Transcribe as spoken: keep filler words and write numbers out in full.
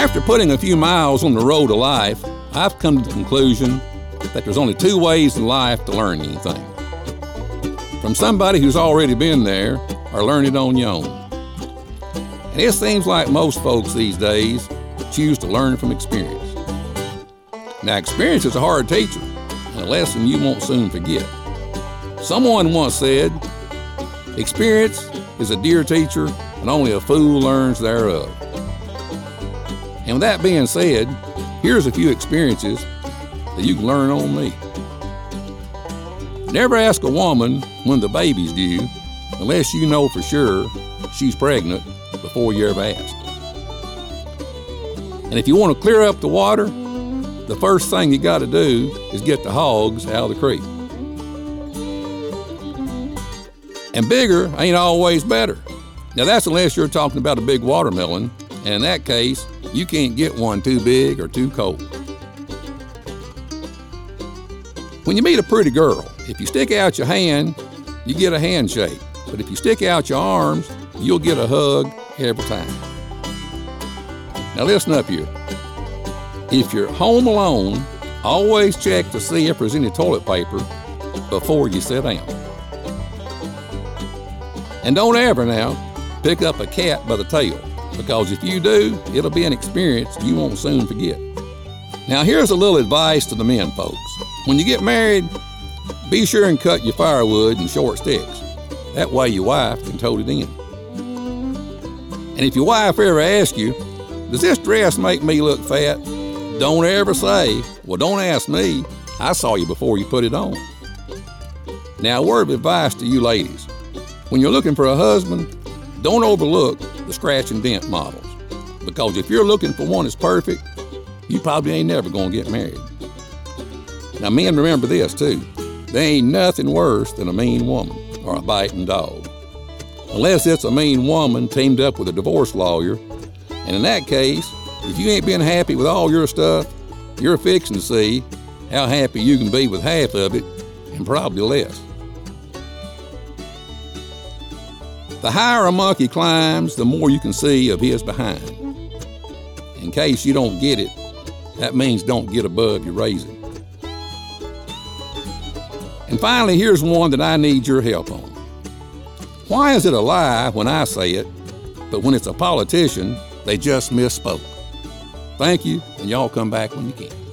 After putting a few miles on the road to life, I've come to the conclusion that there's only two ways in life to learn anything. From somebody who's already been there, or learn it on your own. And it seems like most folks these days choose to learn from experience. Now, experience is a hard teacher, and a lesson you won't soon forget. Someone once said, experience is a dear teacher, and only a fool learns thereof. And with that being said, here's a few experiences that you can learn on me. Never ask a woman when the baby's due unless you know for sure she's pregnant before you ever ask. And if you want to clear up the water, the first thing you got to do is get the hogs out of the creek. And bigger ain't always better. Now that's unless you're talking about a big watermelon, and in that case, you can't get one too big or too cold. When you meet a pretty girl, if you stick out your hand, you get a handshake. But if you stick out your arms, you'll get a hug every time. Now listen up here. If you're home alone, always check to see if there's any toilet paper before you sit down. And don't ever now pick up a cat by the tail, because if you do, it'll be an experience you won't soon forget. Now here's a little advice to the men folks. When you get married, be sure and cut your firewood in short sticks. That way your wife can tote it in. And if your wife ever asks you, does this dress make me look fat? Don't ever say, well, don't ask me. I saw you before you put it on. Now, a word of advice to you ladies. When you're looking for a husband, don't overlook the scratch and dent models. Because if you're looking for one that's perfect, you probably ain't never gonna get married. Now, men, remember this too. There ain't nothing worse than a mean woman or a biting dog. Unless it's a mean woman teamed up with a divorce lawyer. And in that case, if you ain't been happy with all your stuff, you're fixing to see how happy you can be with half of it, and probably less. The higher a monkey climbs, the more you can see of his behind. In case you don't get it, that means don't get above your raising. And finally, here's one that I need your help on. Why is it a lie when I say it, but when it's a politician, they just misspoke? Thank you, and y'all come back when you can.